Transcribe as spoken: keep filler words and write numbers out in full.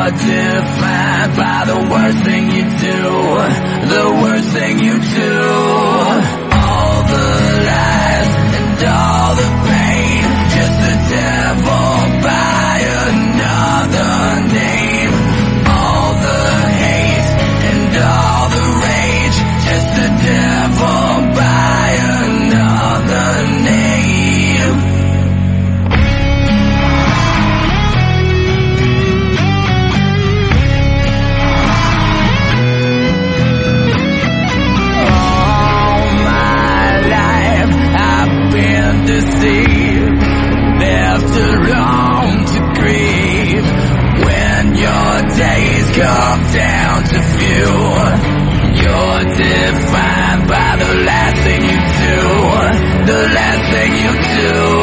You're defined by the worst thing you do, the worst thing you do. All the lies and all the pain, just the devil by another name. All the hate and all the rage, just the devil by another name. Deceived, left alone to grieve. When your days come down to few, you're defined by the last thing you do, the last thing you do.